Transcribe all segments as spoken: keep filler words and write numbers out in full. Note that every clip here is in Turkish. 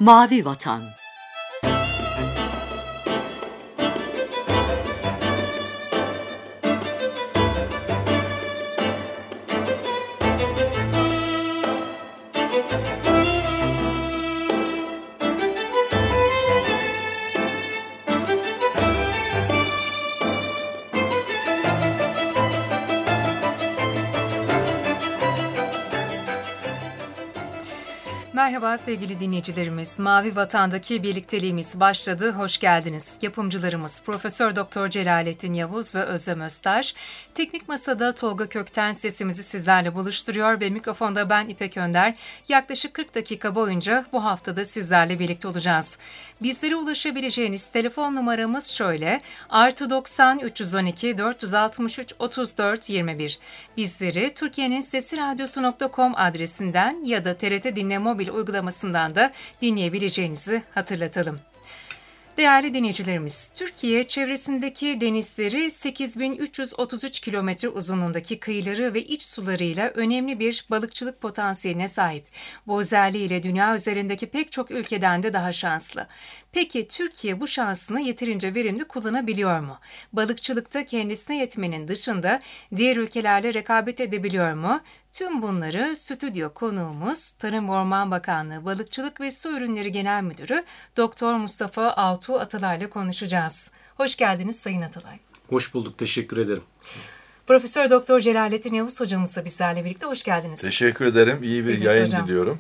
Mavi Vatan. Merhaba sevgili dinleyicilerimiz. Mavi Vatan'daki birlikteliğimiz başladı. Hoş geldiniz. Yapımcılarımız Profesör Doktor Celalettin Yavuz ve Özlem Öztaş. Teknik Masada Tolga Kökten sesimizi sizlerle buluşturuyor ve mikrofonda ben İpek Önder. Yaklaşık kırk dakika boyunca bu haftada sizlerle birlikte olacağız. Bizlere ulaşabileceğiniz telefon numaramız şöyle: artı doksan üç yüz on iki dört yüz altmış üç otuz dört yirmi bir. Bizleri Türkiye'nin sesi radyosu nokta com adresinden ya da T R T Dinle Mobil uygulamasından da dinleyebileceğinizi hatırlatalım. Değerli dinleyicilerimiz, Türkiye çevresindeki denizleri sekiz bin üç yüz otuz üç kilometre uzunluğundaki kıyıları ve iç sularıyla önemli bir balıkçılık potansiyeline sahip. Bu özelliğiyle dünya üzerindeki pek çok ülkeden de daha şanslı. Peki Türkiye bu şansını yeterince verimli kullanabiliyor mu? Balıkçılıkta kendisine yetmenin dışında diğer ülkelerle rekabet edebiliyor mu? Tüm bunları stüdyo konuğumuz Tarım ve Orman Bakanlığı Balıkçılık ve Su Ürünleri Genel Müdürü Doktor Mustafa Altuğ Atalay'la konuşacağız. Hoş geldiniz Sayın Atalay. Hoş bulduk, teşekkür ederim. Profesör Doktor Celalettin Yavuz hocamız da bizlerle birlikte. Hoş geldiniz. Teşekkür ederim. İyi bir Birlikte yayın hocam. diliyorum.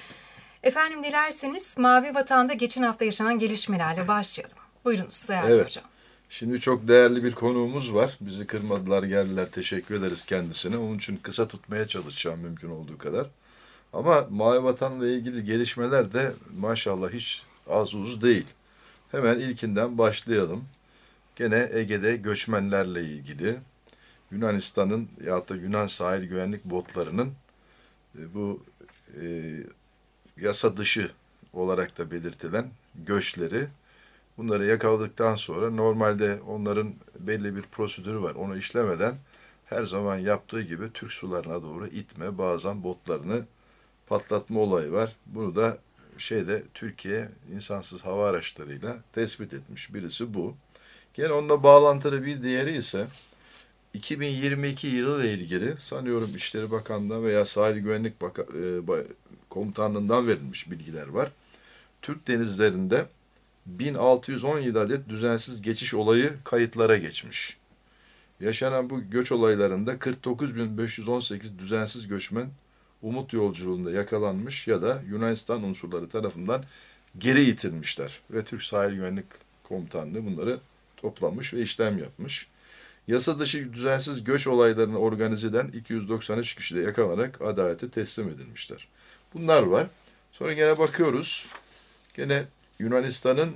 Efendim dilerseniz Mavi Vatan'da geçen hafta yaşanan gelişmelerle başlayalım. Buyurunuz değerli evet. hocam. Şimdi çok değerli bir konuğumuz var. Bizi kırmadılar, geldiler. Teşekkür ederiz kendisine. Onun için kısa tutmaya çalışacağım mümkün olduğu kadar. Ama Mavi Vatan'la ilgili gelişmeler de maşallah hiç az uz değil. Hemen ilkinden başlayalım. Gene Ege'de göçmenlerle ilgili Yunanistan'ın ya da Yunan sahil güvenlik botlarının bu e, yasa dışı olarak da belirtilen göçleri, bunları yakaladıktan sonra normalde onların belli bir prosedürü var. Onu işlemeden her zaman yaptığı gibi Türk sularına doğru itme, bazen botlarını patlatma olayı var. Bunu da şeyde Türkiye insansız hava araçlarıyla tespit etmiş. Birisi bu. Gene onunla bağlantılı bir diğeri ise iki bin yirmi iki yılı ile ilgili sanıyorum İçişleri Bakanlığı'ndan veya Sahil Güvenlik Baka, e, Komutanlığı'ndan verilmiş bilgiler var. Türk denizlerinde bin altı yüz on yedi adet düzensiz geçiş olayı kayıtlara geçmiş. Yaşanan bu göç olaylarında kırk dokuz bin beş yüz on sekiz düzensiz göçmen umut yolculuğunda yakalanmış ya da Yunanistan unsurları tarafından geri itilmişler. Ve Türk Sahil Güvenlik Komutanlığı bunları toplamış ve işlem yapmış. Yasa dışı düzensiz göç olaylarını organize eden iki yüz doksan üç kişi de yakalanarak adalete teslim edilmişler. Bunlar var. Sonra gene bakıyoruz. Gene Yunanistan'ın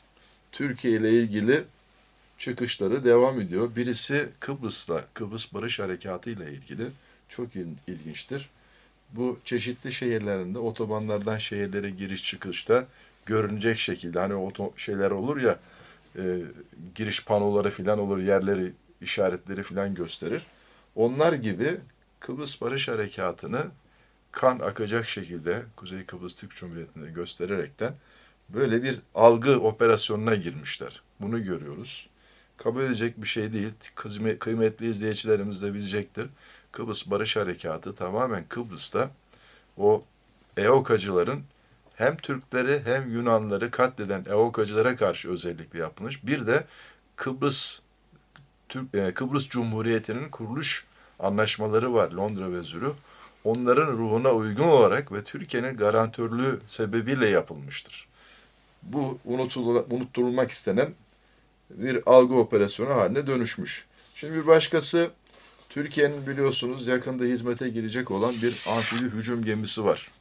Türkiye ile ilgili çıkışları devam ediyor. Birisi Kıbrıs'la, Kıbrıs Barış Harekatı ile ilgili çok ilginçtir. Bu çeşitli şehirlerinde otobanlardan şehirlere giriş çıkışta görünecek şekilde, hani o şeyler olur ya, e, giriş panoları falan olur, yerleri, işaretleri falan gösterir. Onlar gibi Kıbrıs Barış Harekatı'nı kan akacak şekilde Kuzey Kıbrıs Türk Cumhuriyeti'nde göstererekten böyle bir algı operasyonuna girmişler. Bunu görüyoruz. Kabul edecek bir şey değil. Kıymetli izleyicilerimiz de bilecektir. Kıbrıs Barış Harekatı tamamen Kıbrıs'ta o E O K'cıların hem Türkleri hem Yunanları katleden E O K'cılara karşı özellikle yapılmış. Bir de Kıbrıs Türk, Kıbrıs Cumhuriyeti'nin kuruluş anlaşmaları var, Londra ve Zürih. Onların ruhuna uygun olarak ve Türkiye'nin garantörlüğü sebebiyle yapılmıştır. Bu unutulmak istenen bir algı operasyonu haline dönüşmüş. Şimdi bir başkası, Türkiye'nin biliyorsunuz yakında hizmete girecek olan bir amfibi hücum gemisi var.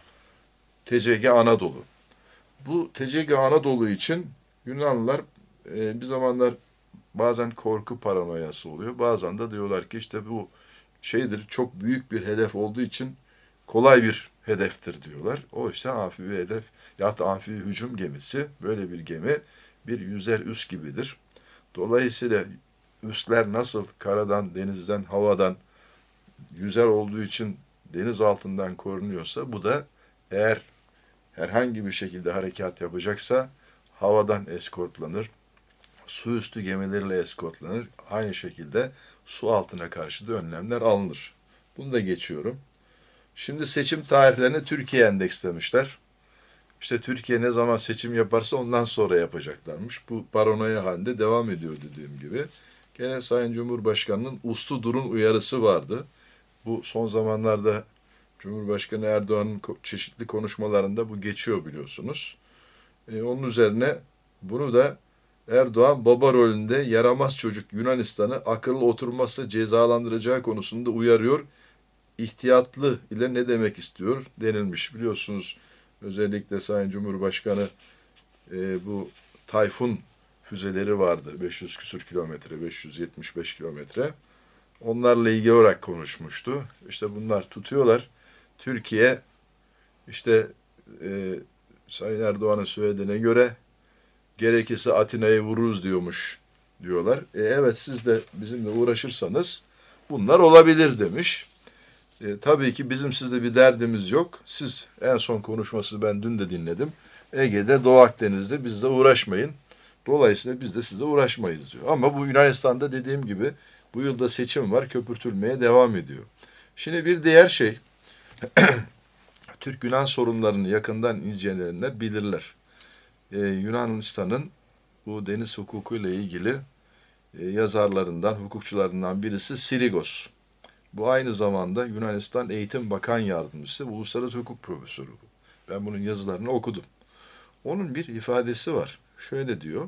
T C G Anadolu. Bu T C G Anadolu için Yunanlılar e, bir zamanlar bazen korku paranoyası oluyor. Bazen de diyorlar ki işte bu şeydir, çok büyük bir hedef olduğu için kolay bir hedeftir diyorlar. O işte amfibi hedef ya da amfibi hücum gemisi. Böyle bir gemi bir yüzer üs gibidir. Dolayısıyla üsler nasıl karadan, denizden, havadan yüzer olduğu için deniz altından korunuyorsa, bu da eğer herhangi bir şekilde harekat yapacaksa havadan eskortlanır, su üstü gemileriyle eskortlanır. Aynı şekilde su altına karşı da önlemler alınır. Bunu da geçiyorum. Şimdi seçim tarihlerini Türkiye endekslemişler. İşte Türkiye ne zaman seçim yaparsa ondan sonra yapacaklarmış. Bu paranoya halinde devam ediyor dediğim gibi. Gene Sayın Cumhurbaşkanı'nın uslu durun uyarısı vardı. Bu son zamanlarda Cumhurbaşkanı Erdoğan'ın çeşitli konuşmalarında bu geçiyor biliyorsunuz. Ee, onun üzerine bunu da Erdoğan baba rolünde yaramaz çocuk Yunanistan'ı akıllı oturmazsa cezalandıracağı konusunda uyarıyor. İhtiyatlı ile ne demek istiyor denilmiş. Biliyorsunuz özellikle Sayın Cumhurbaşkanı e, bu Tayfun füzeleri vardı. beş yüz küsur kilometre, beş yüz yetmiş beş kilometre. Onlarla ilgili olarak konuşmuştu. İşte bunlar tutuyorlar. Türkiye işte e, Sayın Erdoğan'ın söylediğine göre gerekirse Atina'yı vururuz diyormuş diyorlar. E, evet siz de bizimle uğraşırsanız bunlar olabilir demiş. E, tabii ki bizim sizde bir derdimiz yok. Siz en son konuşması ben dün de dinledim. Ege'de, Doğu Akdeniz'de bizle uğraşmayın. Dolayısıyla biz de sizle uğraşmayız diyor. Ama bu Yunanistan'da dediğim gibi bu yılda seçim var, köpürtülmeye devam ediyor. Şimdi bir diğer şey, Türk-Yunan sorunlarını yakından inceleyenler bilirler. Ee, Yunanistan'ın bu deniz hukukuyla ilgili e, yazarlarından, hukukçularından birisi Sirigos. Bu aynı zamanda Yunanistan Eğitim Bakan Yardımcısı, uluslararası hukuk profesörü. Ben bunun yazılarını okudum. Onun bir ifadesi var. Şöyle diyor,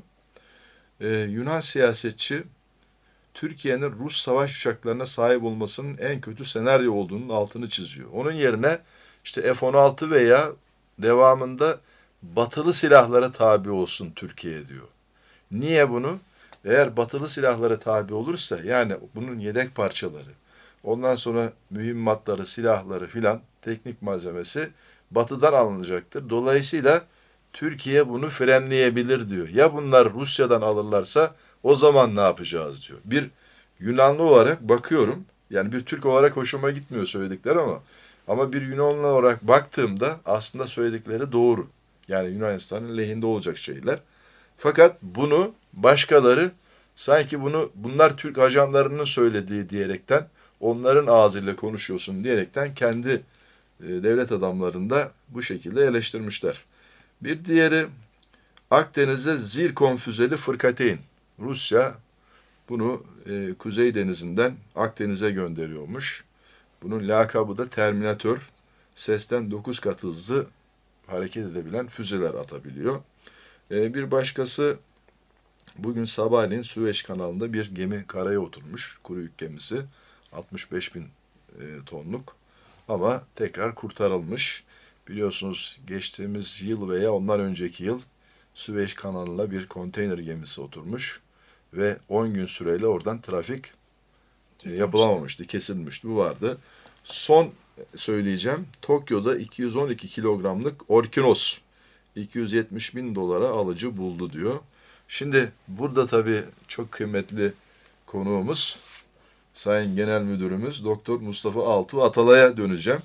e, Yunan siyasetçi, Türkiye'nin Rus savaş uçaklarına sahip olmasının en kötü senaryo olduğunun altını çiziyor. Onun yerine işte F on altı veya devamında batılı silahlara tabi olsun Türkiye diyor. Niye bunu? Eğer batılı silahlara tabi olursa, yani bunun yedek parçaları, ondan sonra mühimmatları, silahları filan, teknik malzemesi batıdan alınacaktır. Dolayısıyla Türkiye bunu frenleyebilir diyor. Ya bunlar Rusya'dan alırlarsa o zaman ne yapacağız diyor. Bir Yunanlı olarak bakıyorum, yani bir Türk olarak hoşuma gitmiyor söyledikleri ama ama bir Yunanlı olarak baktığımda aslında söyledikleri doğru. Yani Yunanistan'ın lehinde olacak şeyler. Fakat bunu başkaları sanki bunu bunlar Türk ajanlarının söylediği diyerekten, onların ağzıyla konuşuyorsun diyerekten kendi e, devlet adamlarını da bu şekilde eleştirmişler. Bir diğeri Akdeniz'de Zirkon füzeli fırkateyn. Rusya bunu e, Kuzey Denizi'nden Akdeniz'e gönderiyormuş. Bunun lakabı da Terminator. Sesten dokuz kat hızlı hareket edebilen füzeler atabiliyor. E, bir başkası bugün sabahleyin Süveyş kanalında bir gemi karaya oturmuş. Kuru yük gemisi. altmış beş bin e, tonluk. Ama tekrar kurtarılmış. Biliyorsunuz geçtiğimiz yıl veya ondan önceki yıl Süveyş kanalına bir konteyner gemisi oturmuş ve on gün süreyle oradan trafik e, yapılamamıştı, kesilmişti. Bu vardı. Son söyleyeceğim, Tokyo'da iki yüz on iki kilogramlık Orkinos iki yüz yetmiş bin dolara alıcı buldu diyor. Şimdi burada tabii çok kıymetli konuğumuz Sayın Genel Müdürümüz Doktor Mustafa Altuğ Atalay'a döneceğim.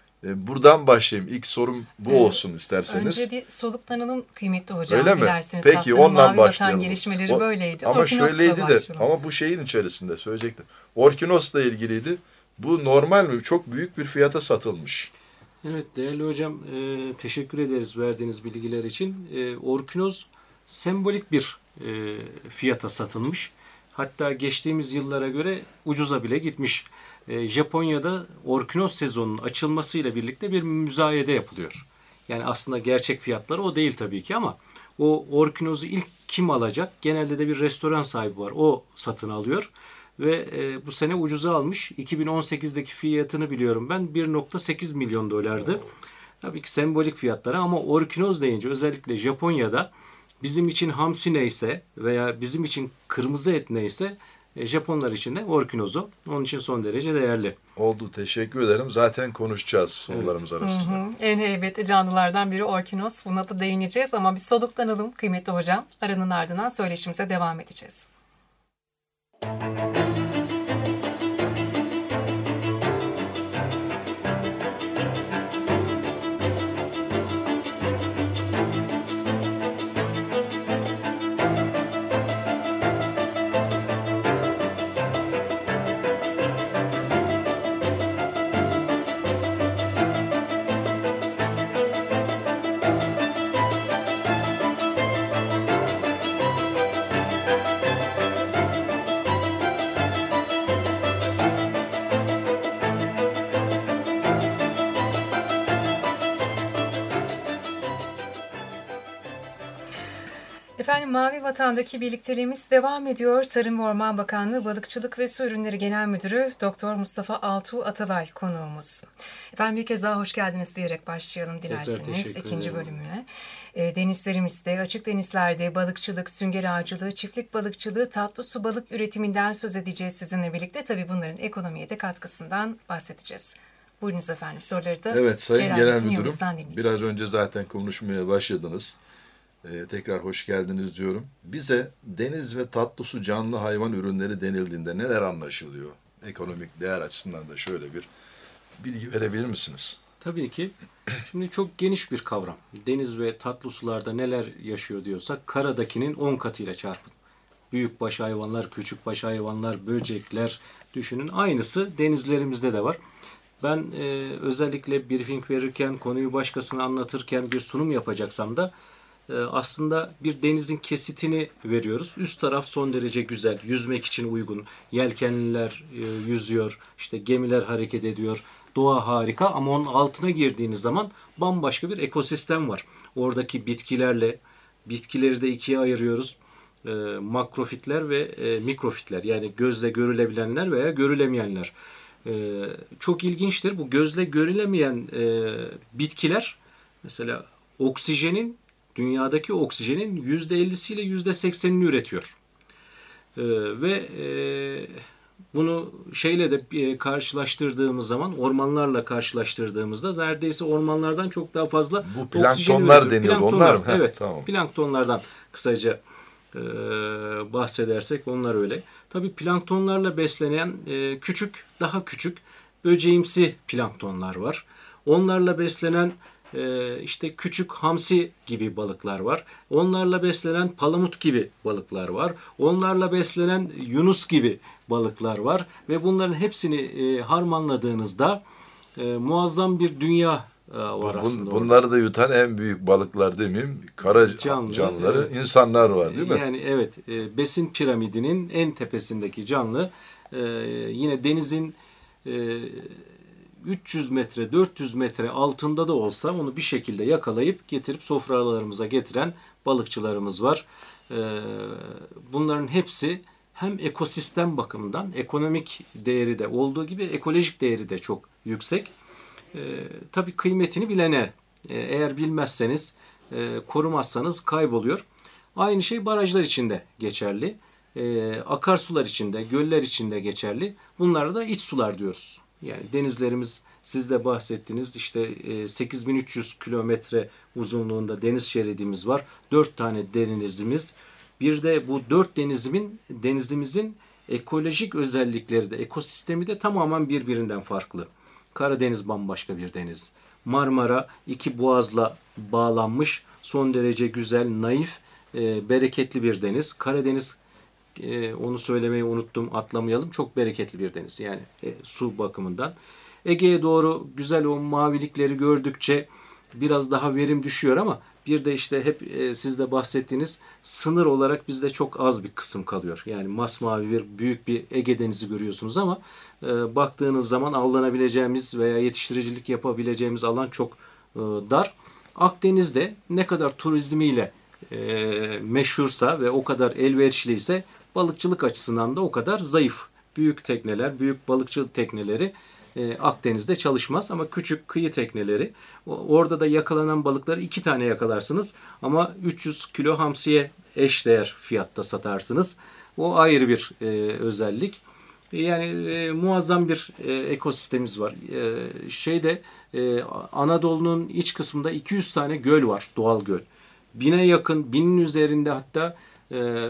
Buradan başlayayım. İlk sorum bu evet, olsun isterseniz. Önce bir soluklanalım kıymetli hocam. Öyle mi? Dilerseniz. Peki Haftanın ondan Mavi başlayalım. Vatan gelişmeleri o, böyleydi. Ama şöyleydi de ama bu şeyin içerisinde söyleyecektim. Orkinos'la ilgiliydi. Bu normal mi? Çok büyük bir fiyata satılmış. Evet değerli hocam e, teşekkür ederiz verdiğiniz bilgiler için. E, Orkinos sembolik bir e, fiyata satılmış. Hatta geçtiğimiz yıllara göre ucuza bile gitmiş. E, Japonya'da Orkinos sezonunun açılmasıyla birlikte bir müzayede yapılıyor. Yani aslında gerçek fiyatları o değil tabii ki ama o Orkinos'u ilk kim alacak? Genelde de bir restoran sahibi var. O satın alıyor. Ve e, bu sene ucuza almış. iki bin on sekizdeki fiyatını biliyorum ben. bir nokta sekiz milyon dolardı. Tabii ki sembolik fiyatları ama Orkinos deyince özellikle Japonya'da bizim için hamsi neyse veya bizim için kırmızı et neyse e, Japonlar için de Orkinos'u. Onun için son derece değerli. Oldu. Teşekkür ederim. Zaten konuşacağız sorularımız evet. arasında. Hı hı. En heybetli canlılardan biri Orkinos. Buna da değineceğiz ama bir soluklanalım kıymetli hocam. Aranın ardından söyleşimize devam edeceğiz. Efendim Mavi Vatan'daki birlikteliğimiz devam ediyor. Tarım ve Orman Bakanlığı Balıkçılık ve Su Ürünleri Genel Müdürü Doktor Mustafa Altuğ Atalay konuğumuz. Efendim bir kez daha hoş geldiniz diyerek başlayalım dilerseniz ikinci bölümüne. E, denizlerimizde, açık denizlerde balıkçılık, sünger ağacılığı, çiftlik balıkçılığı, tatlı su balık üretiminden söz edeceğiz sizinle birlikte. Tabii bunların ekonomiye de katkısından bahsedeceğiz. Buyurunuz efendim soruları da Evet Sayın Genel Müdürüm, dinleyeceğiz. Biraz önce zaten konuşmaya başladınız. Ee, tekrar hoş geldiniz diyorum. Bize deniz ve tatlı su canlı hayvan ürünleri denildiğinde neler anlaşılıyor? Ekonomik değer açısından da şöyle bir bilgi verebilir misiniz? Tabii ki. Şimdi çok geniş bir kavram. Deniz ve tatlı sularda neler yaşıyor diyorsak karadakinin on katıyla çarpın. Büyükbaş hayvanlar, küçükbaş hayvanlar, böcekler düşünün. Aynısı denizlerimizde de var. Ben e, özellikle briefing verirken, konuyu başkasına anlatırken bir sunum yapacaksam da e, aslında bir denizin kesitini veriyoruz. Üst taraf son derece güzel, yüzmek için uygun. Yelkenliler e, yüzüyor, işte gemiler hareket ediyor. Doğa harika ama onun altına girdiğiniz zaman bambaşka bir ekosistem var. Oradaki bitkilerle, bitkileri de ikiye ayırıyoruz. E, makrofitler ve e, mikrofitler, yani gözle görülebilenler veya görülemeyenler. Ee, çok ilginçtir. Bu gözle görülemeyen e, bitkiler mesela oksijenin, dünyadaki oksijenin yüzde ellisiyle yüzde seksenini üretiyor. Ee, ve e, bunu şeyle de e, karşılaştırdığımız zaman, ormanlarla karşılaştırdığımızda neredeyse ormanlardan çok daha fazla bu planktonlar deniyor. Onlar mı? Evet. Heh, tamam. Planktonlardan kısaca e, bahsedersek onlar öyle. Tabii planktonlarla beslenen e, küçük, daha küçük böceğimsi planktonlar var. Onlarla beslenen e, işte küçük hamsi gibi balıklar var. Onlarla beslenen palamut gibi balıklar var. Onlarla beslenen yunus gibi balıklar var. Ve bunların hepsini e, harmanladığınızda e, muazzam bir dünya e, var Bu, aslında. bunları orada da yutan en büyük balıklar demeyeyim, kara Canlı, canlıları, evet. insanlar var değil mi? Yani evet, e, besin piramidinin en tepesindeki canlı e, yine denizin e, üç yüz metre, dört yüz metre altında da olsa onu bir şekilde yakalayıp getirip sofralarımıza getiren balıkçılarımız var. E, bunların hepsi hem ekosistem bakımından ekonomik değeri de olduğu gibi ekolojik değeri de çok yüksek. E, tabii kıymetini bilene, e, eğer bilmezseniz, e, korumazsanız kayboluyor. Aynı şey barajlar için de geçerli. E, akarsular için de, göller için de geçerli. Bunlara da iç sular diyoruz. Yani denizlerimiz, siz de bahsettiniz, işte e, sekiz bin üç yüz kilometre uzunluğunda deniz şeridimiz var. dört tane denizimiz. Bir de bu dört denizimin, denizimizin ekolojik özellikleri de, ekosistemi de tamamen birbirinden farklı. Karadeniz bambaşka bir deniz. Marmara iki boğazla bağlanmış, son derece güzel, naif, e, bereketli bir deniz. Karadeniz, e, onu söylemeyi unuttum, atlamayalım, çok bereketli bir deniz. Yani e, su bakımından. Ege'ye doğru güzel o mavilikleri gördükçe biraz daha verim düşüyor ama bir de işte hep e, siz de bahsettiğiniz sınır olarak bizde çok az bir kısım kalıyor. Yani masmavi bir büyük bir Ege Denizi görüyorsunuz ama e, baktığınız zaman avlanabileceğimiz veya yetiştiricilik yapabileceğimiz alan çok e, dar. Akdeniz'de ne kadar turizmiyle e, meşhursa ve o kadar elverişliyse balıkçılık açısından da o kadar zayıf. Büyük tekneler, büyük balıkçı tekneleri e, Akdeniz'de çalışmaz ama küçük kıyı tekneleri, orada da yakalanan balıkları iki tane yakalarsınız ama üç yüz kilo hamsiye eşdeğer fiyatta satarsınız. O ayrı bir e, özellik. Yani e, muazzam bir e, ekosistemimiz var. E, şeyde e, Anadolu'nun iç kısmında iki yüz tane göl var, doğal göl. Bine yakın, binin üzerinde hatta e,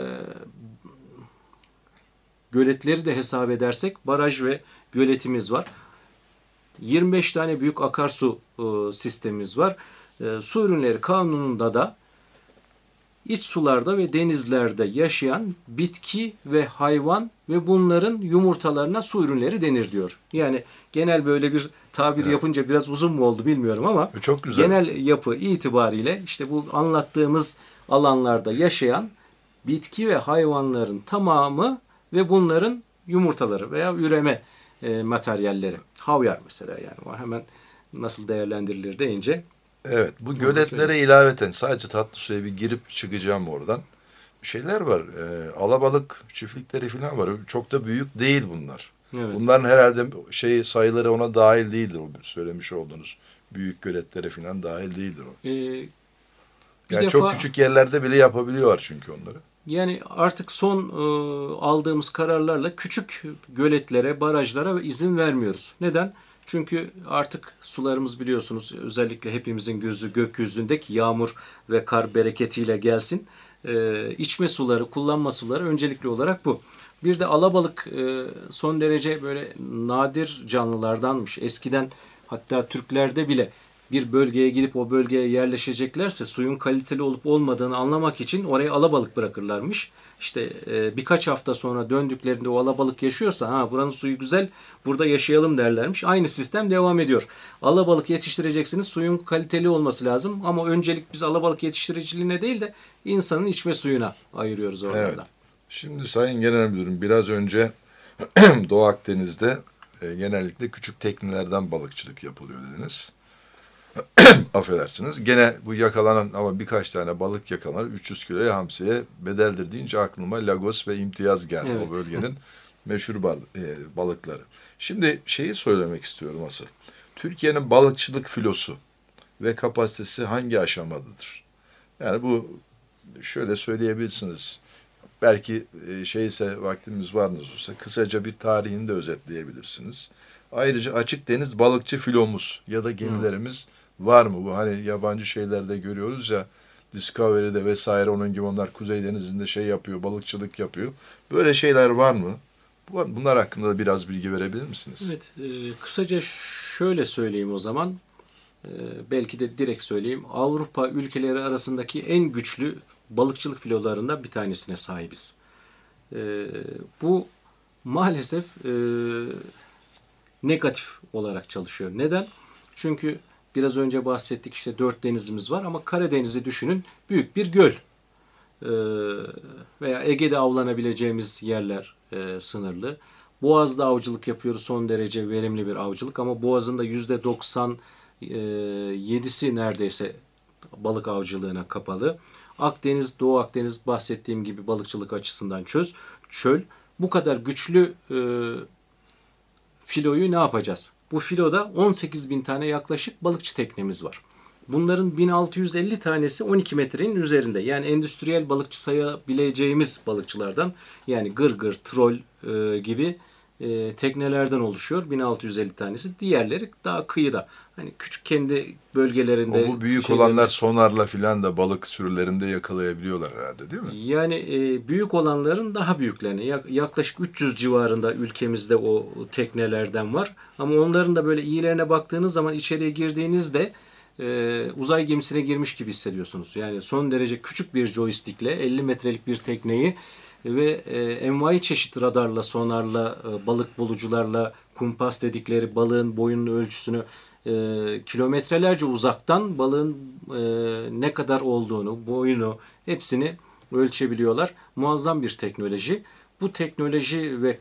göletleri de hesap edersek baraj ve göletimiz var. yirmi beş tane büyük akarsu e, sistemimiz var. E, su ürünleri kanununda da iç sularda ve denizlerde yaşayan bitki ve hayvan ve bunların yumurtalarına su ürünleri denir diyor. Yani genel böyle bir tabir evet. yapınca biraz uzun mu oldu bilmiyorum ama çok güzel. Genel yapı itibariyle işte bu anlattığımız alanlarda yaşayan bitki ve hayvanların tamamı ve bunların yumurtaları veya üreme e, materyalleri. Havyar mesela, yani o hemen nasıl değerlendirilir deyince. Evet, bu göletlere ilaveten sadece tatlı suya bir girip çıkacağım oradan. şeyler var. E, alabalık çiftlikleri falan var. Çok da büyük değil bunlar. Evet. Bunların herhalde şey sayıları ona dahil değildir, o söylemiş olduğunuz. Büyük göletlere falan dahil değildir o. Ee, bir yani defa, çok küçük yerlerde bile yapabiliyorlar çünkü onları. Yani artık son e, aldığımız kararlarla küçük göletlere, barajlara izin vermiyoruz. Neden? Çünkü artık sularımız biliyorsunuz, özellikle hepimizin gözü gökyüzündeki yağmur ve kar bereketiyle gelsin. E, içme suları, kullanma suları öncelikli olarak bu. Bir de alabalık e, son derece böyle nadir canlılardanmış. Eskiden hatta Türklerde bile bir bölgeye gidip o bölgeye yerleşeceklerse suyun kaliteli olup olmadığını anlamak için oraya alabalık bırakırlarmış. İşte e, birkaç hafta sonra döndüklerinde o alabalık yaşıyorsa, ha buranın suyu güzel, burada yaşayalım derlermiş. Aynı sistem devam ediyor. Alabalık yetiştireceksiniz, suyun kaliteli olması lazım ama öncelik biz alabalık yetiştiriciliğine değil de insanın içme suyuna ayırıyoruz orada. Evet. Şimdi Sayın Genel Müdürüm, biraz önce Doğu Akdeniz'de e, genellikle küçük teknelerden balıkçılık yapılıyor dediniz. Affedersiniz. Gene bu yakalanan ama birkaç tane balık yakalanır. üç yüz kiloya hamsiye bedeldir deyince aklıma Lagos ve İmtiyaz geldi. Evet. O bölgenin meşhur bal e, balıkları. Şimdi şeyi söylemek istiyorum asıl. Türkiye'nin balıkçılık filosu ve kapasitesi hangi aşamadadır? Yani bu şöyle söyleyebilirsiniz. Belki e, şeyse vaktimiz var olursa kısaca bir tarihini de özetleyebilirsiniz. Ayrıca açık deniz balıkçı filomuz ya da gemilerimiz hmm. var mı? Bu hani yabancı şeylerde görüyoruz ya, Discovery'de vesaire, onun gibi onlar Kuzey Denizi'nde şey yapıyor, balıkçılık yapıyor. Böyle şeyler var mı? Bunlar hakkında da biraz bilgi verebilir misiniz? Evet, e, kısaca şöyle söyleyeyim o zaman. E, belki de direkt söyleyeyim. Avrupa ülkeleri arasındaki en güçlü balıkçılık filolarından bir tanesine sahibiz. E, bu maalesef e, negatif olarak çalışıyor. Neden? Çünkü biraz önce bahsettik, işte dört denizimiz var ama Karadeniz'i düşünün, büyük bir göl. Ee, veya Ege'de avlanabileceğimiz yerler e, sınırlı. Boğaz'da avcılık yapıyoruz, son derece verimli bir avcılık ama Boğaz'ın da yüzde doksan yedisi neredeyse balık avcılığına kapalı. Akdeniz, Doğu Akdeniz bahsettiğim gibi balıkçılık açısından çöz, çöl. Bu kadar güçlü e, filoyu ne yapacağız? Bu filoda on sekiz bin tane yaklaşık balıkçı teknemiz var. Bunların bin altı yüz elli tanesi on iki metrenin üzerinde. Yani endüstriyel balıkçı sayabileceğimiz balıkçılardan, yani gırgır, troll e, gibi e, teknelerden oluşuyor. bin altı yüz elli tanesi. Diğerleri daha kıyıda. Hani küçük kendi bölgelerinde. O bu büyük şeylerinde, olanlar sonarla filan da balık sürülerinde yakalayabiliyorlar herhalde, değil mi? Yani e, büyük olanların daha büyüklerini, yaklaşık üç yüz civarında ülkemizde o teknelerden var. Ama onların da böyle iyilerine baktığınız zaman, içeriye girdiğinizde e, uzay gemisine girmiş gibi hissediyorsunuz. Yani son derece küçük bir joystickle elli metrelik bir tekneyi ve e, envai çeşit radarla, sonarla, e, balık bulucularla, kumpas dedikleri balığın boyunun ölçüsünü e, kilometrelerce uzaktan balığın e, ne kadar olduğunu, boyunu hepsini ölçebiliyorlar. Muazzam bir teknoloji. Bu teknoloji ve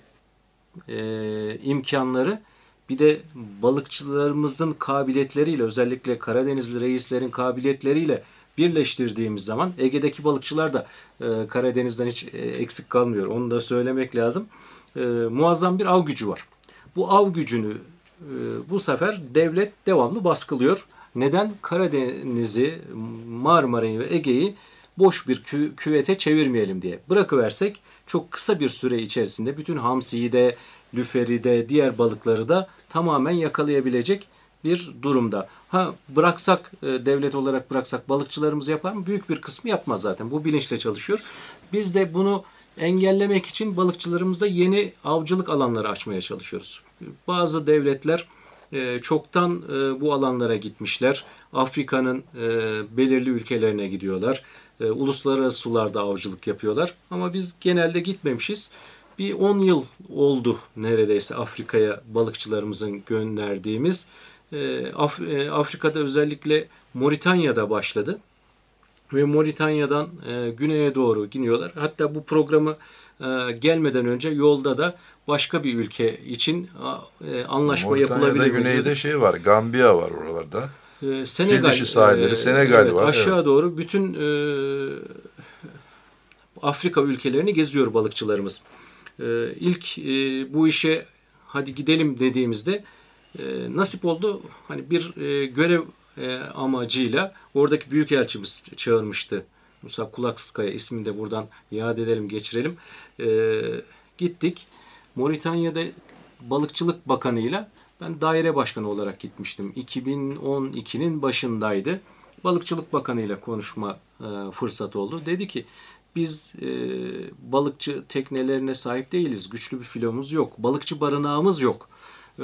e, imkanları bir de balıkçılarımızın kabiliyetleriyle, özellikle Karadenizli reislerin kabiliyetleriyle birleştirdiğimiz zaman Ege'deki balıkçılar da e, Karadeniz'den hiç e, eksik kalmıyor. Onu da söylemek lazım. E, muazzam bir av gücü var. Bu av gücünü e, bu sefer devlet devamlı baskılıyor. Neden? Karadeniz'i, Marmara'yı ve Ege'yi boş bir kü- küvete çevirmeyelim diye. Bırakıversek çok kısa bir süre içerisinde bütün hamsiyi de, lüferi de, diğer balıkları da tamamen yakalayabilecek bir durumda. Ha bıraksak, devlet olarak bıraksak balıkçılarımız yapar mı? Büyük bir kısmı yapmaz zaten. Bu bilinçle çalışıyor. Biz de bunu engellemek için balıkçılarımıza yeni avcılık alanları açmaya çalışıyoruz. Bazı devletler çoktan bu alanlara gitmişler. Afrika'nın belirli ülkelerine gidiyorlar. Uluslararası sularda avcılık yapıyorlar. Ama biz genelde gitmemişiz. Bir on yıl oldu neredeyse Afrika'ya balıkçılarımızın gönderdiğimiz. Af- Afrika'da özellikle Moritanya'da başladı. Ve Moritanya'dan e, güneye doğru gidiyorlar. Hatta bu programı e, gelmeden önce yolda da başka bir ülke için e, anlaşma yapılabilir. Moritanya'da güneyde şey var, Gambiya var oralarda. E, Senegal, Fil dişi sahilleri, e, Senegal evet, var. Aşağı evet. doğru bütün e, Afrika ülkelerini geziyor balıkçılarımız. E, ilk e, bu işe hadi gidelim dediğimizde e, nasip oldu. Hani bir e, görev e, amacıyla oradaki büyükelçimiz çağırmıştı. Musa Kulaksızkaya ismini de buradan iade edelim, geçirelim. E, gittik. Moritanya'da Balıkçılık Bakanı'yla ben daire başkanı olarak gitmiştim. iki bin on ikinin başındaydı. Balıkçılık Bakanı'yla konuşma e, fırsatı oldu. Dedi ki biz e, balıkçı teknelerine sahip değiliz. Güçlü bir filomuz yok. Balıkçı barınağımız yok. E,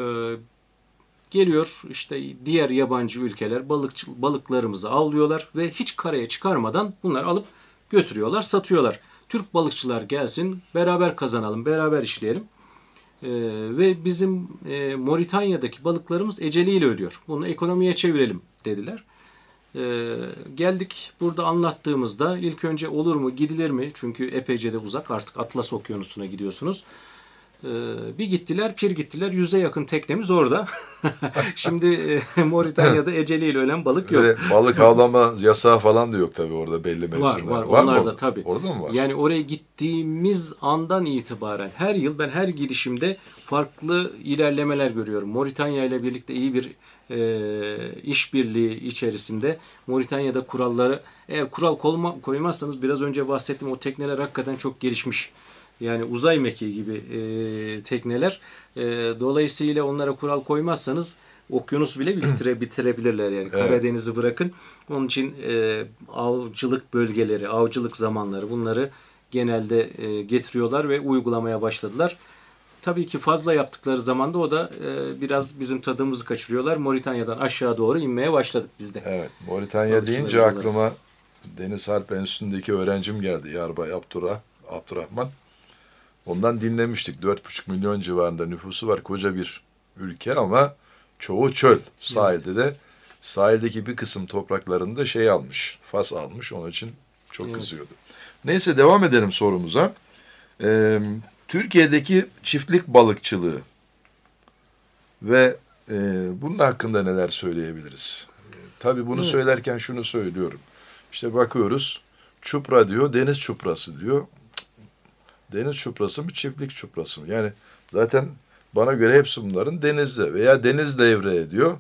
geliyor işte diğer yabancı ülkeler balıkçı, balıklarımızı avlıyorlar ve hiç karaya çıkarmadan bunlar alıp götürüyorlar, satıyorlar. Türk balıkçılar gelsin, beraber kazanalım, beraber işleyelim. Ee, ve bizim e, Moritanya'daki balıklarımız eceliyle ölüyor. Bunu ekonomiye çevirelim dediler. Ee, geldik burada anlattığımızda ilk önce olur mu, gidilir mi? Çünkü epeyce de uzak, artık Atlas Okyanusu'na gidiyorsunuz. Ee, bir gittiler, pir gittiler. Yüze yakın teknemiz orada. Şimdi e, Moritanya'da eceliyle ölen balık yok. Ve balık avlama yasağı falan da yok tabii orada belli mevsimler. Var var, var onlar mı? da tabii. Orada mı var? Yani oraya gittiğimiz andan itibaren her yıl ben her gidişimde farklı ilerlemeler görüyorum. Moritanya ile birlikte iyi bir e, işbirliği içerisinde. Moritanya'da kuralları, eğer kural koyma, koymazsanız biraz önce bahsettiğim o tekneler hakikaten çok gelişmiş. Yani uzay mekiği gibi e, tekneler. E, dolayısıyla onlara kural koymazsanız okyanus bile bitire, bitirebilirler yani. Evet. Karadeniz'i bırakın. Onun için e, avcılık bölgeleri, avcılık zamanları bunları genelde e, getiriyorlar ve uygulamaya başladılar. Tabii ki fazla yaptıkları zaman da o da e, biraz bizim tadımızı kaçırıyorlar. Moritanya'dan aşağı doğru inmeye başladık biz de. Evet. Moritanya deyince aklıma Deniz Harp Enstitüsü'ndeki öğrencim geldi. Yarbay Abdurrah, Abdurrahman. Ondan dinlemiştik. dört buçuk milyon civarında nüfusu var. Koca bir ülke ama çoğu çöl. Sahilde de sahildeki bir kısım topraklarında şey almış. Fas almış. Onun için çok Evet. kızıyordu. Neyse devam edelim sorumuza. Ee, Türkiye'deki çiftlik balıkçılığı ve e, bunun hakkında neler söyleyebiliriz? E, tabii bunu Evet. söylerken şunu söylüyorum. İşte bakıyoruz. Çupra diyor, deniz çuprası diyor. Deniz çuprası mı, çiftlik çuprası mı? Yani zaten bana göre hepsi bunların denizde veya deniz devreye diyor.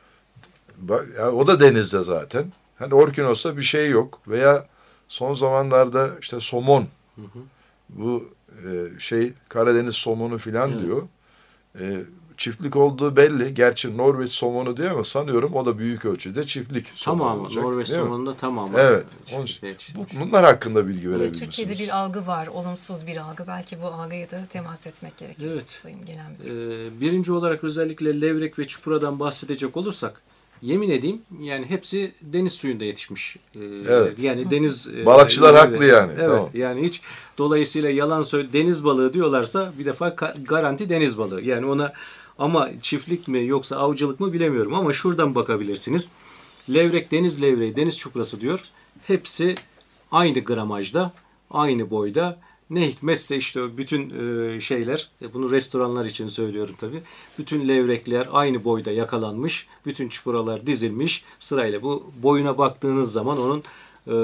Bak, ya o da denizde zaten. Hani Orkinos'ta bir şey yok. Veya son zamanlarda işte somon, Hı hı. bu e, şey Karadeniz somonu filan Evet. diyor. E, çiftlik olduğu belli. Gerçi Norveç somonu diyor ama sanıyorum o da büyük ölçüde çiftlik somonu Tamamı, olacak. Norveç değil mi? somonunda tamamı. Evet. çiftlikle Onun için yetiştirmiş. bu- bunlar hakkında bilgi Ve verebilir Türkiye'de misiniz? bir algı var, olumsuz bir algı. Belki bu algıyı da temas etmek gerekir Evet. Sayın Genel Müdür. Ee, birinci olarak özellikle levrek ve çupuradan bahsedecek olursak yemin edeyim yani hepsi deniz suyunda yetişmiş. Ee, Evet. Yani deniz e, Balıkçılar evet, haklı yani, Evet. tamam. Yani hiç dolayısıyla yalan söyle deniz balığı diyorlarsa bir defa ka- garanti deniz balığı. Yani ona ama çiftlik mi yoksa avcılık mı bilemiyorum ama şuradan bakabilirsiniz. Levrek, deniz levreği, deniz çuprası diyor. Hepsi aynı gramajda, aynı boyda. Ne hikmetse işte o bütün e, şeyler, e, bunu restoranlar için söylüyorum tabii. Bütün levrekler aynı boyda yakalanmış, bütün çupuralar dizilmiş sırayla. Bu boyuna baktığınız zaman onun e,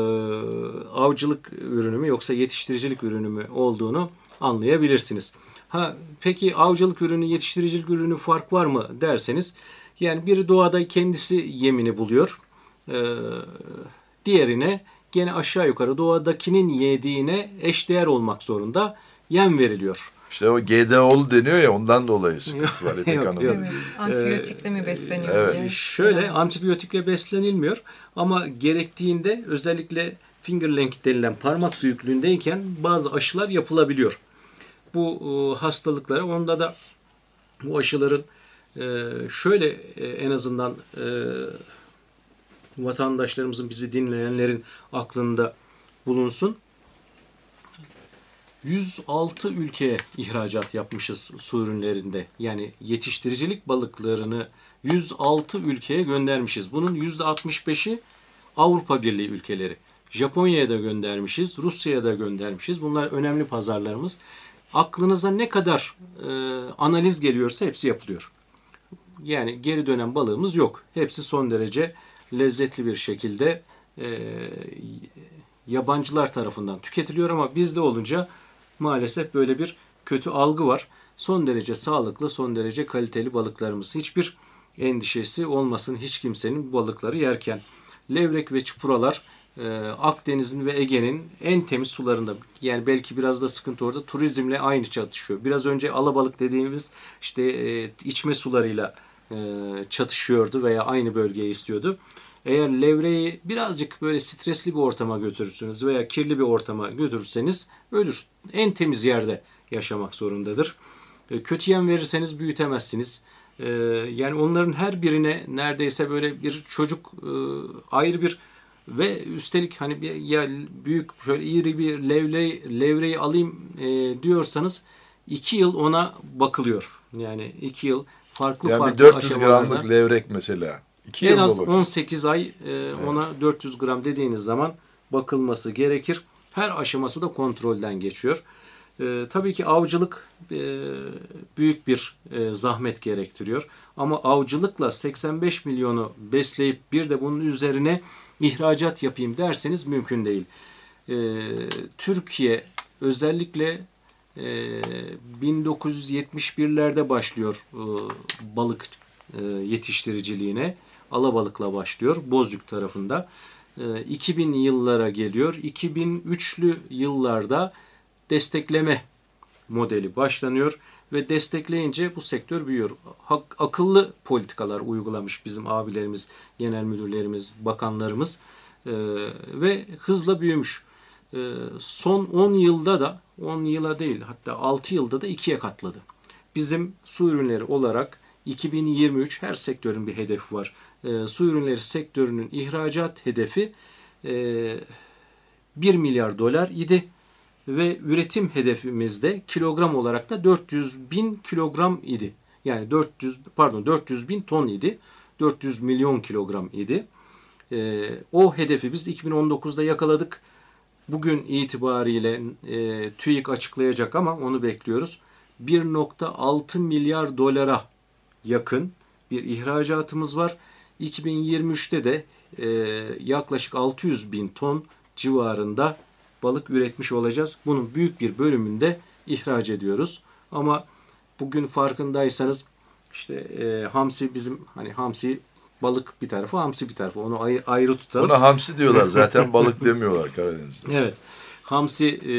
avcılık ürünü mü yoksa yetiştiricilik ürünü mü olduğunu anlayabilirsiniz. Ha peki avcılık ürünü, yetiştiricilik ürünü fark var mı derseniz, yani biri doğada kendisi yemini buluyor, e, diğerine gene aşağı yukarı doğadakinin yediğine eşdeğer olmak zorunda yem veriliyor. İşte o G D O'lu deniyor ya ondan dolayı sıkıntı var İpek Yok, Hanım. yok. Evet, antibiyotikle mi besleniyor evet. diye. Şöyle Genel- antibiyotikle beslenilmiyor ama gerektiğinde özellikle finger length denilen parmak büyüklüğündeyken bazı aşılar yapılabiliyor. Bu e, hastalıklara onda da bu aşıların e, şöyle e, en azından e, vatandaşlarımızın, bizi dinleyenlerin aklında bulunsun. yüz altı ülkeye ihracat yapmışız su ürünlerinde. Yani yetiştiricilik balıklarını yüz altı ülkeye göndermişiz. Bunun yüzde altmış beşi Avrupa Birliği ülkeleri. Japonya'ya da göndermişiz, Rusya'ya da göndermişiz. Bunlar önemli pazarlarımız. Aklınıza ne kadar e, analiz geliyorsa hepsi yapılıyor. Yani geri dönen balığımız yok. Hepsi son derece lezzetli bir şekilde e, yabancılar tarafından tüketiliyor ama bizde olunca maalesef böyle bir kötü algı var. Son derece sağlıklı, son derece kaliteli balıklarımız. Hiçbir endişesi olmasın hiç kimsenin bu balıkları yerken. Levrek ve çupuralar e, Akdeniz'in ve Ege'nin en temiz sularında. Yani belki biraz da sıkıntı orada turizmle aynı çatışıyor. Biraz önce alabalık dediğimiz işte e, içme sularıyla e, çatışıyordu veya aynı bölgeyi istiyordu. Eğer levreyi birazcık böyle stresli bir ortama götürürsünüz veya kirli bir ortama götürürseniz ölür. En temiz yerde yaşamak zorundadır. E, kötü yem verirseniz büyütemezsiniz. E, yani onların her birine neredeyse böyle bir çocuk e, ayrı bir ve üstelik hani bir ya büyük şöyle iri bir levre, levreyi alayım e, diyorsanız iki yıl ona bakılıyor. Yani iki yıl farklı yani farklı dört yüz aşamalarda. gramlık levrek mesela. İki En yıl az balık. on sekiz ay e, ona dört yüz gram dediğiniz zaman bakılması gerekir. Her aşaması da kontrolden geçiyor. E, tabii ki avcılık e, büyük bir e, zahmet gerektiriyor. Ama avcılıkla seksen beş milyonu besleyip bir de bunun üzerine ihracat yapayım derseniz mümkün değil. E, Türkiye özellikle e, bin dokuz yüz yetmiş birlerde başlıyor e, balık e, yetiştiriciliğine. Alabalıkla başlıyor Bozcuk tarafında. E, iki bin yıllara geliyor. iki bin üçlü yıllarda destekleme modeli başlanıyor ve destekleyince bu sektör büyüyor. Hak, akıllı politikalar uygulamış bizim abilerimiz, genel müdürlerimiz, bakanlarımız e, ve hızla büyümüş. E, son on yılda da on yıla değil hatta altı yılda da ikiye katladı. Bizim su ürünleri olarak iki bin yirmi üç her sektörün bir hedefi var. E, su ürünleri sektörünün ihracat hedefi e, bir milyar dolar idi. Ve üretim hedefimizde kilogram olarak da dört yüz bin kilogram idi. Yani dört yüz pardon dört yüz bin ton idi. dört yüz milyon kilogram idi. E, o hedefi biz iki bin on dokuzda yakaladık. Bugün itibariyle e, TÜİK açıklayacak ama onu bekliyoruz. bir nokta altı milyar dolara yakın bir ihracatımız var. iki bin yirmi üçte de e, yaklaşık altı yüz bin ton civarında balık üretmiş olacağız. Bunun büyük bir bölümünü de ihraç ediyoruz. Ama bugün farkındaysanız işte e, hamsi bizim hani hamsi balık bir tarafı, hamsi bir tarafı. Onu ayrı, ayrı tutalım. Buna hamsi diyorlar zaten balık demiyorlar Karadeniz'de. Evet. Hamsi e,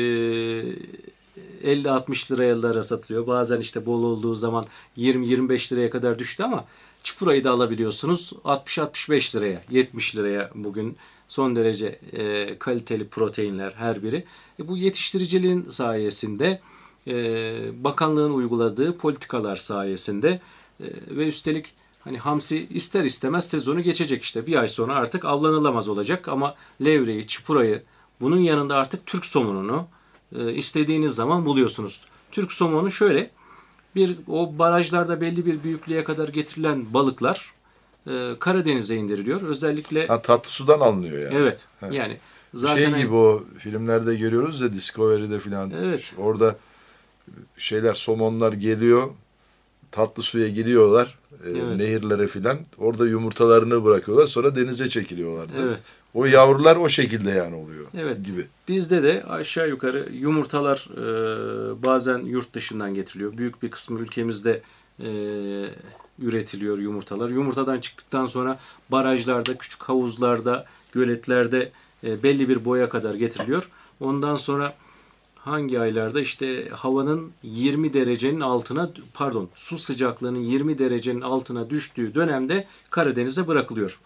elli altmış liraya satılıyor. Bazen işte bol olduğu zaman yirmi yirmi beş liraya kadar düştü ama çupurayı da alabiliyorsunuz. altmış altmış beş liraya, yetmiş liraya bugün son derece e, kaliteli proteinler her biri. E, bu yetiştiriciliğin sayesinde e, bakanlığın uyguladığı politikalar sayesinde e, ve üstelik hani hamsi ister istemez sezonu geçecek işte. Bir ay sonra artık avlanılamaz olacak ama levreyi, çupurayı bunun yanında artık Türk somonunu e, istediğiniz zaman buluyorsunuz. Türk somonu şöyle bir o barajlarda belli bir büyüklüğe kadar getirilen balıklar e, Karadeniz'e indiriliyor. Özellikle ha, tatlı sudan alınıyor yani. evet. Ha. Yani zaten şey gibi o filmlerde görüyoruz ya Discovery'de filan. Evet. Orada şeyler somonlar geliyor. Tatlı suya giriyorlar. E, Evet. Nehirlere filan. Orada yumurtalarını bırakıyorlar. Sonra denize çekiliyorlar. Evet. O yavrular o şekilde yani oluyor. Evet. Gibi. Bizde de aşağı yukarı yumurtalar e, bazen yurt dışından getiriliyor. Büyük bir kısmı ülkemizde e, üretiliyor yumurtalar. Yumurtadan çıktıktan sonra barajlarda, küçük havuzlarda, göletlerde e, belli bir boya kadar getiriliyor. Ondan sonra hangi aylarda işte havanın yirmi derecenin altına pardon su sıcaklığının yirmi derecenin altına düştüğü dönemde Karadeniz'e bırakılıyor.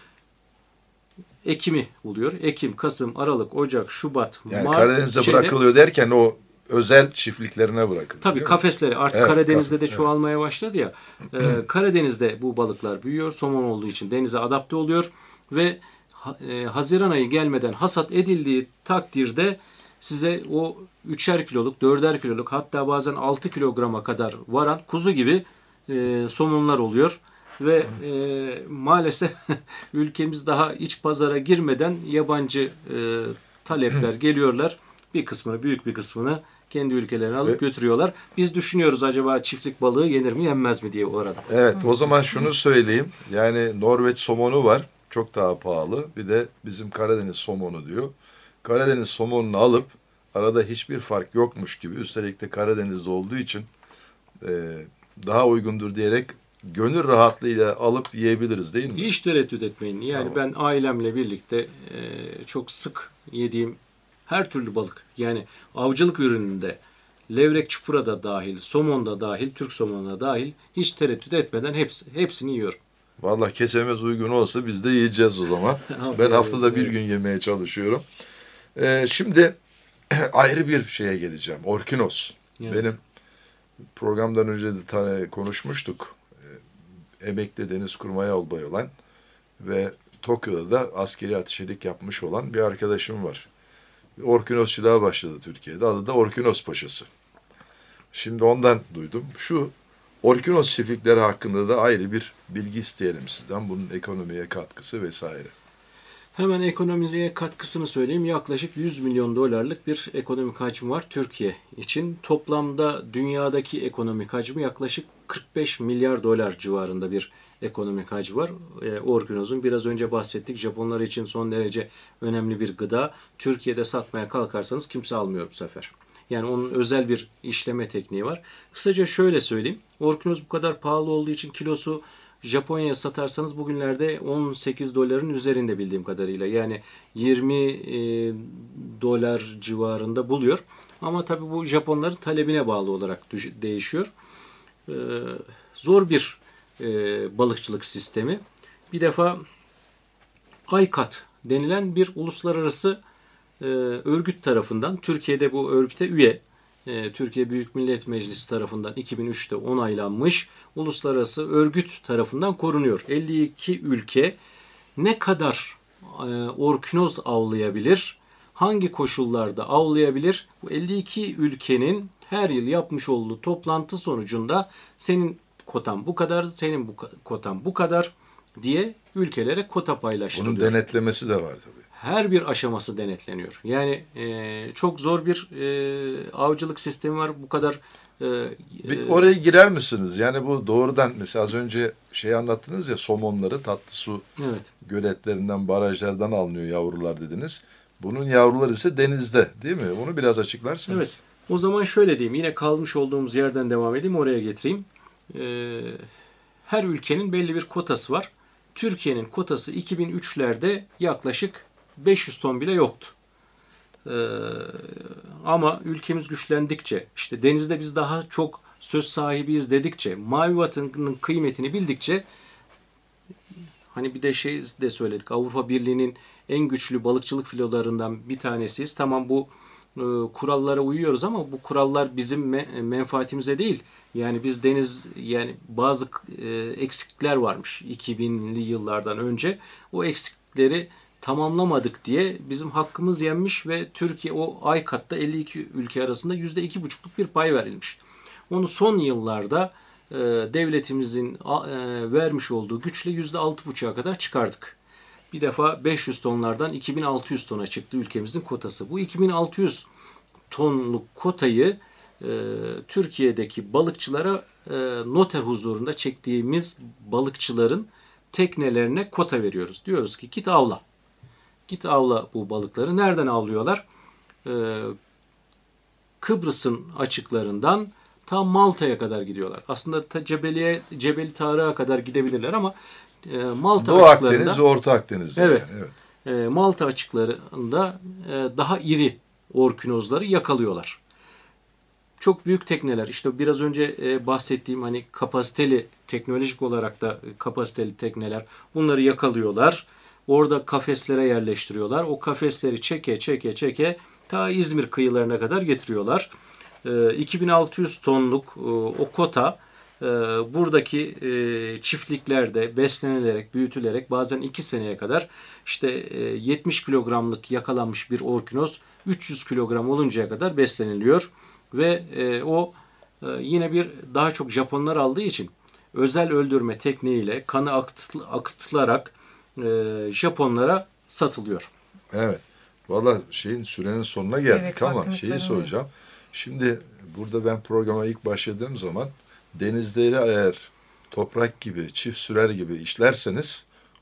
Ekim'i buluyor. Ekim, Kasım, Aralık, Ocak, Şubat, Yani Mart. Karadeniz'e şeyde, bırakılıyor derken o özel çiftliklerine bırakılıyor. tabii kafesleri artık Evet, Karadeniz'de kafe, de çoğalmaya başladı ya. Ee, Karadeniz'de bu balıklar büyüyor. Somon olduğu için denize adapte oluyor ve e, Haziran ayı gelmeden hasat edildiği takdirde size o üçer kiloluk, dörder kiloluk hatta bazen altı kilograma kadar varan kuzu gibi e, somonlar oluyor. Ve e, maalesef ülkemiz daha iç pazara girmeden yabancı e, talepler geliyorlar. Bir kısmını, büyük bir kısmını kendi ülkelerine alıp Ve, götürüyorlar. Biz düşünüyoruz acaba çiftlik balığı yenir mi yenmez mi diye orada. Evet, o zaman şunu söyleyeyim. Yani Norveç somonu var. Çok daha pahalı. Bir de bizim Karadeniz somonu diyor. Karadeniz somonunu alıp arada hiçbir fark yokmuş gibi, üstelik de Karadeniz'de olduğu için e, daha uygundur diyerek gönül rahatlığıyla alıp yiyebiliriz değil mi? Hiç tereddüt etmeyin. Yani Tamam. ben ailemle birlikte e, çok sık yediğim her türlü balık, yani avcılık ürününde, levrek, çupura da dahil, somon da dahil, Türk somonuna dahil hiç tereddüt etmeden hepsi, hepsini yiyorum. Vallahi kesemiz uygun olsa biz de yiyeceğiz o zaman. Ben haftada bir gün yemeye çalışıyorum. Ee, şimdi ayrı bir şeye geleceğim. Orkinos. Yani. Benim programdan önce de tane konuşmuştuk. Ee, emekli Denizkurmay albay olan ve Tokyo'da da askeri ateşelik yapmış olan bir arkadaşım var. Orkinosçuluğa başladı Türkiye'de. Adı da Orkinos Paşası. Şimdi ondan duydum. Şu Orkinos çiftlikleri hakkında da ayrı bir bilgi isteyelim sizden. Bunun ekonomiye katkısı vesaire. Hemen ekonomiye katkısını söyleyeyim. Yaklaşık yüz milyon dolarlık bir ekonomik hacmi var Türkiye için. Toplamda dünyadaki ekonomik hacmi yaklaşık kırk beş milyar dolar civarında bir ekonomik hacmi var. E, Orkinos'un biraz önce bahsettik. Japonlar için son derece önemli bir gıda. Türkiye'de satmaya kalkarsanız kimse almıyor bu sefer. Yani onun özel bir işleme tekniği var. Kısaca şöyle söyleyeyim. Orkinos bu kadar pahalı olduğu için kilosu Japonya'ya satarsanız bugünlerde on sekiz doların üzerinde bildiğim kadarıyla. Yani yirmi e, dolar civarında buluyor. Ama tabii bu Japonların talebine bağlı olarak düş- değişiyor. E, zor bir e, balıkçılık sistemi. Bir defa aykat denilen bir uluslararası e, örgüt tarafından, Türkiye'de bu örgüte üye, e, Türkiye Büyük Millet Meclisi tarafından iki bin üçte onaylanmış uluslararası örgüt tarafından korunuyor. elli iki ülke ne kadar e, orkinos avlayabilir, hangi koşullarda avlayabilir? Bu elli iki ülkenin her yıl yapmış olduğu toplantı sonucunda senin kotan bu kadar, senin bu kotan bu kadar diye ülkelere kota paylaştırılıyor. Bunun denetlemesi de var tabii. Her bir aşaması denetleniyor. Yani e, çok zor bir e, avcılık sistemi var. Bu kadar e, Bir oraya girer misiniz? Yani bu doğrudan mesela az önce şey anlattınız ya, somonları tatlı su evet. göletlerinden, barajlardan alınıyor yavrular dediniz. Bunun yavruları ise denizde değil mi? Onu biraz açıklarsanız. Evet. O zaman şöyle diyeyim. Yine kalmış olduğumuz yerden devam edeyim. Oraya getireyim. E, her ülkenin belli bir kotası var. Türkiye'nin kotası iki bin üçlerde yaklaşık beş yüz ton bile yoktu. Ee, ama ülkemiz güçlendikçe, işte denizde biz daha çok söz sahibiyiz dedikçe, Mavi Vatan'ın kıymetini bildikçe, hani bir de şey de söyledik, Avrupa Birliği'nin en güçlü balıkçılık filolarından bir tanesiyiz. Tamam, bu e, kurallara uyuyoruz ama bu kurallar bizim me- menfaatimize değil. Yani biz deniz, yani bazı e, eksiklikler varmış iki binli yıllardan önce. O eksiklikleri tamamlamadık diye bizim hakkımız yenmiş ve Türkiye o aykatta elli iki ülke arasında yüzde iki buçukluk bir pay verilmiş. Onu son yıllarda e, devletimizin e, vermiş olduğu güçle yüzde altı buçuğa kadar çıkardık. Bir defa beş yüz tonlardan iki bin altı yüz tona çıktı ülkemizin kotası. Bu iki bin altı yüz tonluk kotayı e, Türkiye'deki balıkçılara e, noter huzurunda çektiğimiz balıkçıların teknelerine kota veriyoruz. Diyoruz ki git avla. Git avla bu balıkları. Nereden avlıyorlar? Ee, Kıbrıs'ın açıklarından ta Malta'ya kadar gidiyorlar. Aslında ta Cebeliye, Cebeli Tarık'a kadar gidebilirler ama e, Malta Doğu açıklarında... Akdeniz ve Orta Akdeniz'de. Evet. Yani, evet. E, Malta açıklarında e, daha iri orkinozları yakalıyorlar. Çok büyük tekneler, işte biraz önce e, bahsettiğim hani kapasiteli, teknolojik olarak da kapasiteli tekneler, bunları yakalıyorlar. Orada kafeslere yerleştiriyorlar. O kafesleri çeke çeke çeke ta İzmir kıyılarına kadar getiriyorlar. E, iki bin altı yüz tonluk e, o kota e, buradaki e, çiftliklerde beslenilerek, büyütülerek bazen iki seneye kadar işte e, yetmiş kilogramlık yakalanmış bir orkinos üç yüz kilogram oluncaya kadar besleniliyor. Ve e, o e, yine bir daha çok Japonlar aldığı için özel öldürme tekniğiyle kanı akıtı, akıtılarak e, Japonlara satılıyor. Evet. Valla şeyin sürenin sonuna geldik Evet, ama şeyi soracağım. Şimdi burada ben programa ilk başladığım zaman denizleri eğer toprak gibi, çift sürer gibi işlerseniz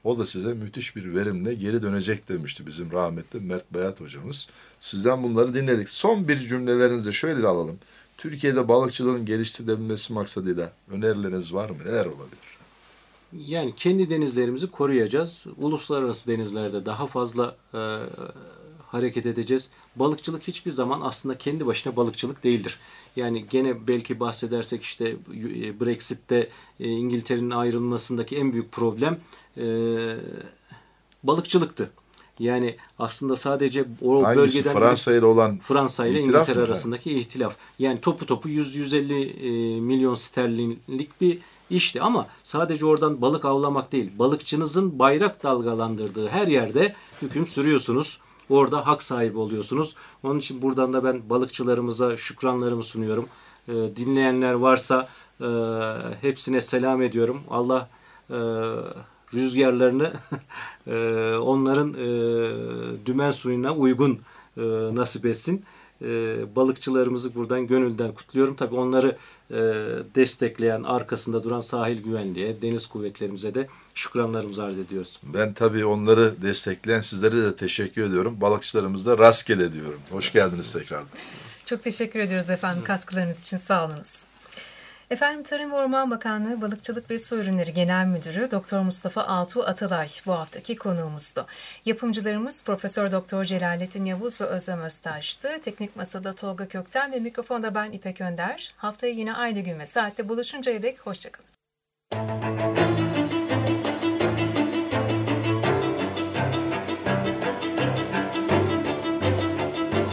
O da size müthiş bir verimle geri dönecek demişti bizim rahmetli Mert Bayat hocamız. Sizden bunları dinledik. Son bir cümlelerinizi şöyle de alalım. Türkiye'de balıkçılığın geliştirilebilmesi maksadıyla önerileriniz var mı? Neler olabilir? Yani kendi denizlerimizi koruyacağız. Uluslararası denizlerde daha fazla e, hareket edeceğiz. Balıkçılık hiçbir zaman aslında kendi başına balıkçılık değildir. Yani gene belki bahsedersek işte Brexit'te e, İngiltere'nin ayrılmasındaki en büyük problem e, balıkçılıktı. Yani aslında sadece o hangisi, bölgeden Fransa ile olan Fransa ile İngiltere arasındaki ihtilaf. Yani topu topu yüz yüz elli e, milyon sterlinlik bir işti ama sadece oradan balık avlamak değil. Balıkçınızın bayrak dalgalandırdığı her yerde hüküm sürüyorsunuz. Orada hak sahibi oluyorsunuz. Onun için buradan da ben balıkçılarımıza şükranlarımı sunuyorum. E, dinleyenler varsa e, hepsine selam ediyorum. Allah e, rüzgarlarını e, onların e, dümen suyuna uygun e, nasip etsin. E, balıkçılarımızı buradan gönülden kutluyorum. Tabii onları e, destekleyen, arkasında duran sahil güvenliğe, deniz kuvvetlerimize de şükranlarımızı arz ediyoruz. Ben tabii onları destekleyen sizlere de teşekkür ediyorum. Balıkçılarımıza rastgele diyorum. Hoş geldiniz tekrardan. Çok teşekkür ediyoruz efendim katkılarınız için. Sağ olunuz. Efendim Tarım ve Orman Bakanlığı Balıkçılık ve Su Ürünleri Genel Müdürü Doktor Mustafa Altuğ Atalay bu haftaki konuğumuzdu. Yapımcılarımız Profesör Doktor Celalettin Yavuz ve Özlem Öztaş'tı. Teknik Masada Tolga Kökten ve mikrofonda ben İpek Önder. Haftaya yine aynı gün ve saatte buluşuncaya dek hoşçakalın.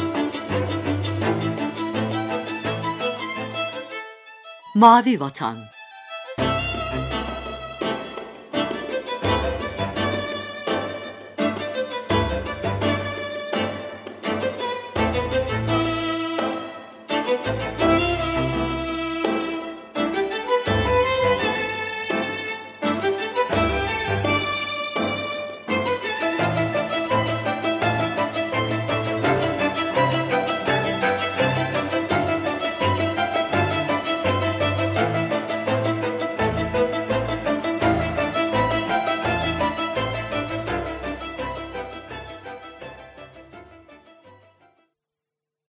Mavi Vatan.